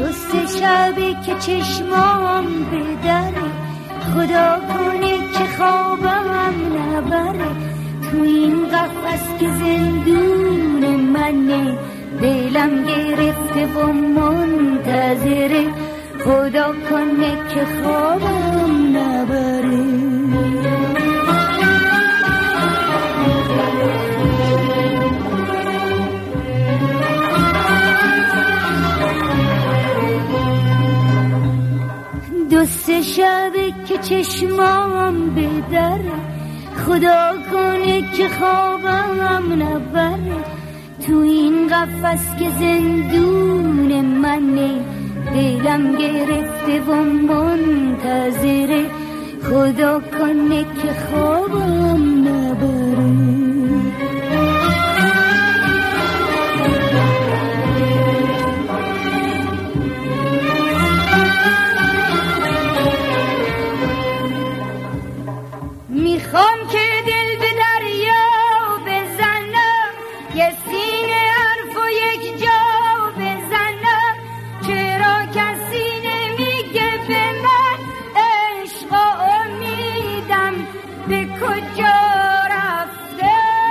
دوست شبی که چشمام بدره، خدا کنه که خوابم نبره. تو این قفس که زندون منه، دلم گرفته و منتظره، خدا کنه که خوابم نبره. دوست شبه که چشمام بدره، خدا کنه که خوابم نبره. تو این قفس که زندون منه، دلم گرفته و منتظره، خدا کنه که خوابم نبره. میخوام که دل به دریا بزنم، یه سینه حرف و یک جا بزنم. چرا کسی نمیگه به من عشق و امیدم به کجا رفته؟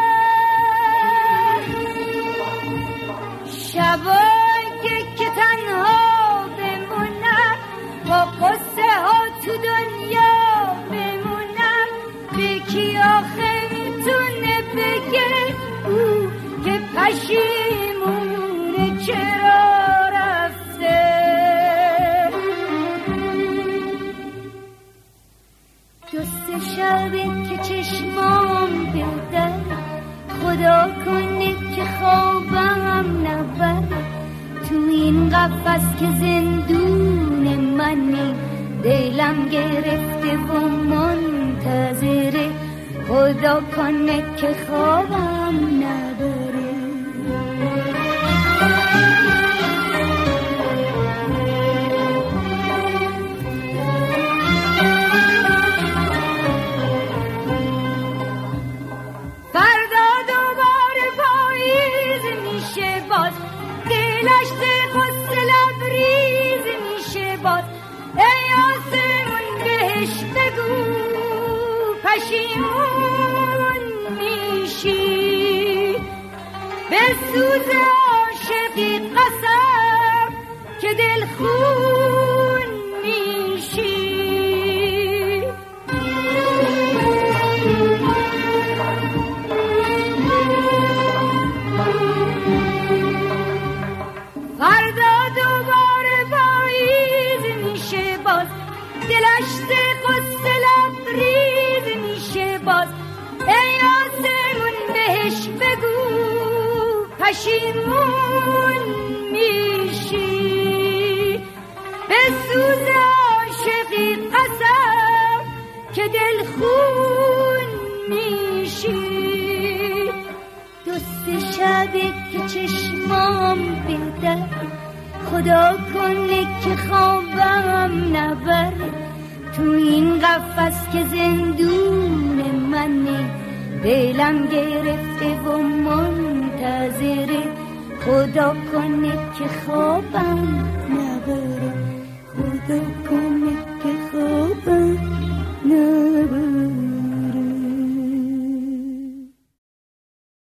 شبایی که تنها بمونم، با قصه ها تو دنیا بمونم، به کی آخه میتونه بگه او که پشیمونه چرا رفته؟ دوست شبه که چشمام بدره، خدا کنه که خوابم نبره. تو این قفس که زندون منه، دلم گرفته و منتظره، خدا کنه که خوابم نبره. فردا دوباره پاییز میشه باز، دلش دخست لبریز میشه باز. ای آسمون بهش بگو پشیمون میشی، به سوز عاشقی قسم که دلخون میشی. فردا دوباره پاییز میشه باز، دلش دخست لبریز میشه باز. ای آسمون بهش بگو پشیمون میشی، به سوز عاشقی قسم که دلخون میشی. دوست شبه که چشمام بدره، خدا کنه که خوابم نبره. تو این قفس که زندون منه، دلم گرفته و منتظره، خدا کنه که خوابم نبره، خدا